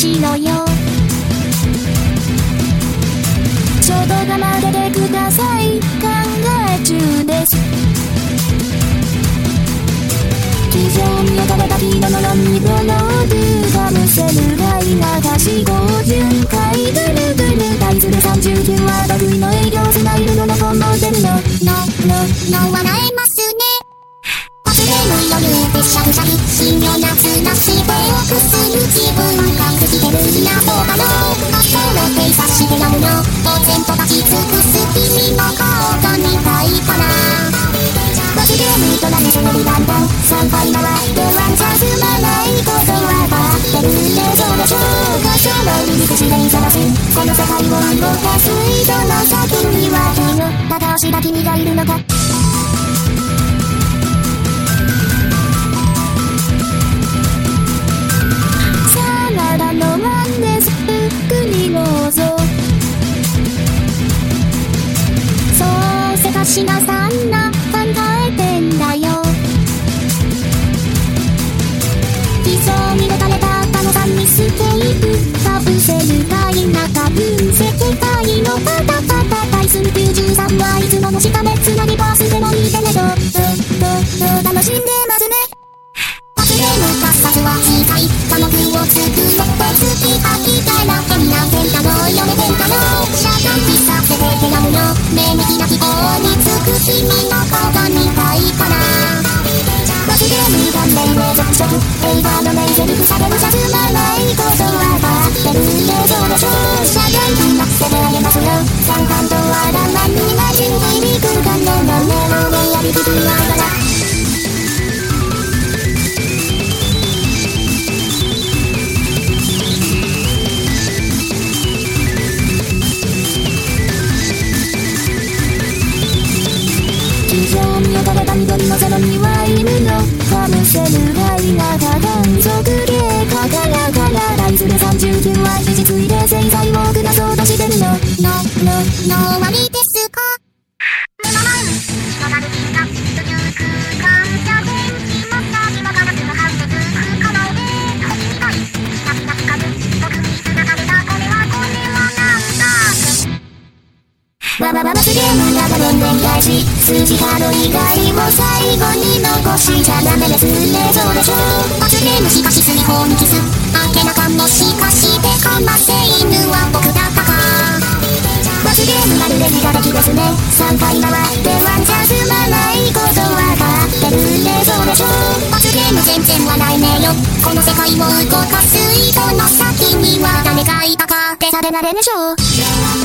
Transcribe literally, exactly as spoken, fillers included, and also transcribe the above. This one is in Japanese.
しろよ。ちょっと我慢でてください。考え中です。地上に置かれた昨日のロングロードがむせるがい流しごじゅっかいぐるぐる対するさんじゅうきゅうは得意の営業スタイルのロコモデルのののの笑えますね。忘れぬ余裕でシャキシャキ信用なつなしでおくする自分隠してるんだそうだろう。あそろって察してやるよ。呆然と立ち尽くす君の顔が見たいから。罰ゲームとなりそのリバンドさんかい回ってワンチャン進まないことは分かってるんでどうでしょうか。その入り口で探すこの世界を動かす人の先には君ただ押した君がいるのか。さならのワンですゆっくりどうぞ。そうせかしなさんな考えてんだよ。理想に持たれた他のさんにスケープかぶせるかいなか分析会のパタパタ対するきゅうじゅうさんはいつものしかめつなぎパスでもいいてねととと楽しんでますね。忘れぬかさずは小さい科目を作って月飽きたら変な変化の読めてんかの遮断機させててやるよ。目にきな希望につく君の顔が見たいから。罰ゲーム関連で続色映画の名セリフされるさすまないことは分かってるんでどうでしょう。遮断機なくせてあげますよ。三半とはランマンになじんでいく感動のメロディアリティながら。地上に置かれた緑のゼロには犬のかむせるがいなが断続経過からから対するさんじゅうきゅうは肘ついで制裁を下そうとしてるのののの終わりですか。目の前に広がる気が宇宙空間じゃ電気マッサージもガラスのハウス不可能で星みたいピカピカ光る僕に繋がれたこれはこれはなんだ。わわわ罰ゲームがどんでん返し数字カード以外を最後に残しちゃダメですね。そうでしょう。罰ゲームしかし水泡にキス明らかもしかしてかませ犬は僕だったか。罰ゲームまるで自我的ですね。さんかい回ってワンチャン進まないことわかってるんでそうでしょう。罰ゲーム全然笑えねえよ。この世界を動かす人の先には誰かいたかってされなれでしょう。